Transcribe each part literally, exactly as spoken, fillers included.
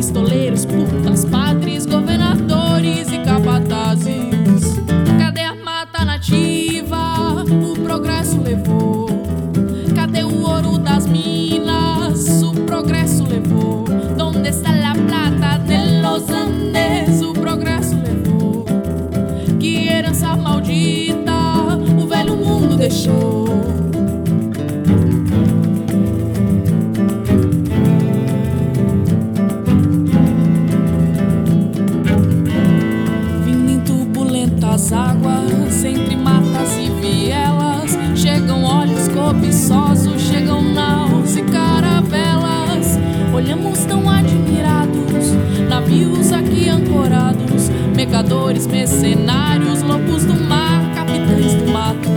pistoleiros, putas, padres, governadores e capatazes. Cadê a mata nativa? O progresso levou. Cadê o ouro das minas? O progresso levou. Donde está la plata de los Andes? O progresso levou. Que herança maldita o velho mundo deixou. As águas entre matas e vielas, chegam olhos cobiçosos, chegam naus e caravelas. Olhamos tão admirados, navios aqui ancorados, mercadores, mercenários, lobos do mar, capitães do mato.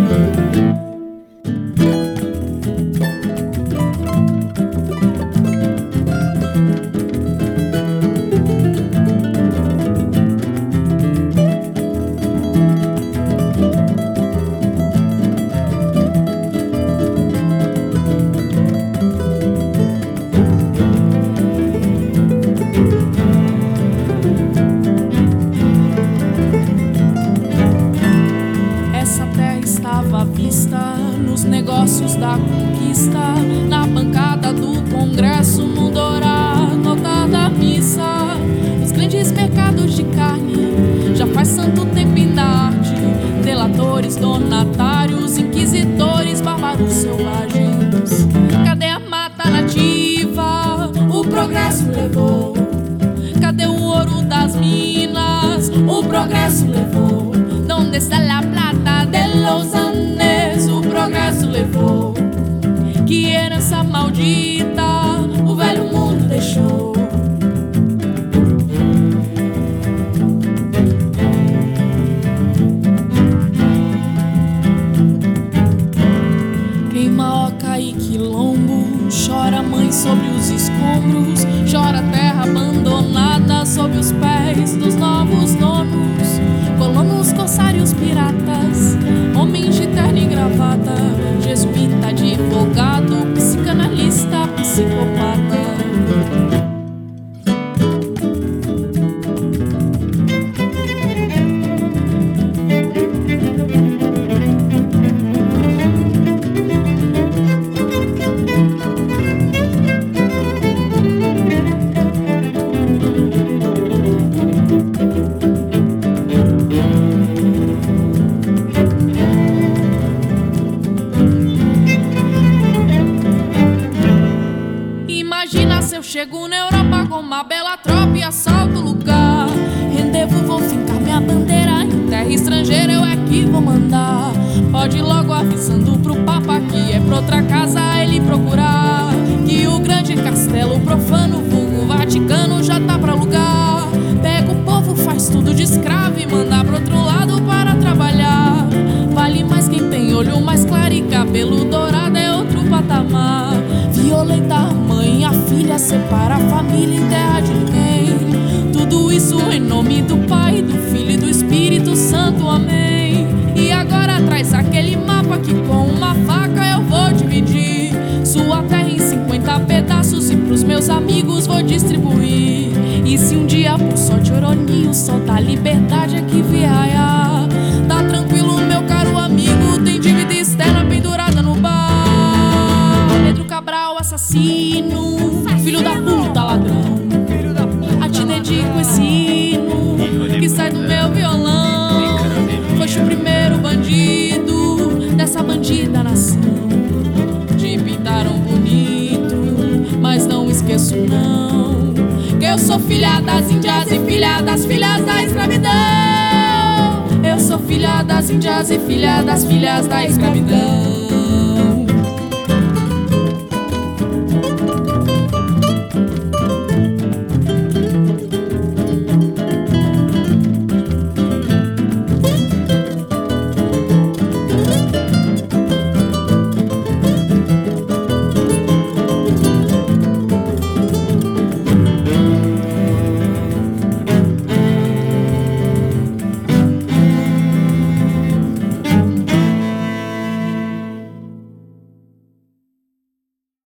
Nos negócios da conquista, na bancada do Congresso, no dourado da missa. Os grandes mercados de carne já faz tanto tempo em arte. Delatores, donatários, inquisidores, bárbaros selvagens. Cadê a mata nativa? O progresso levou. Cadê o ouro das minas? O progresso levou. Donde está la plata de los Andes? O progresso levou. Que herança maldita o velho mundo deixou. Queima oca e quilombo, chora mãe sobre os escombros, chora terra abandonada sob os pés dos novos donos. Colonos, corsários, piratas, homens de terno e gravata, jesuíta, advogado, psicanalista, psicopata. Chego na Europa com uma bela tropa e assalto o lugar. Rendezvous, vou fincar minha bandeira em terra estrangeira, eu é que vou mandar. Pode ir logo avisando pro Papa que é pra outra casa ele procurar, que o grande castelo profano, vulgo Vaticano, já tá pra alugar. Pega o povo, faz tudo de escravo e manda pro outro lado para trabalhar. Vale mais quem tem olho mais claro e cabelo dourado, é outro patamar. Violenta a mãe, a filha, separa a família em terra de ninguém. Tudo isso em nome do Pai, do Filho e do Espírito Santo, amém. E agora traz aquele mapa que com uma faca eu vou dividir sua terra em cinquenta pedaços e pros meus amigos vou distribuir. E se um dia por sorte Oroninho soltar a liberdade aqui vier, tá tranquilo meu caro amigo, tem dívida externa pendurada no bar. Pedro Cabral, assassino, filho da puta, ladrão, a te dedico esse hino que sai do meu violão. Foste o primeiro bandido dessa bandida nação. Te pintaram bonito, mas não esqueço não, que eu sou filha das índias e filha das filhas da escravidão. Eu sou filha das índias e filha das filhas da escravidão.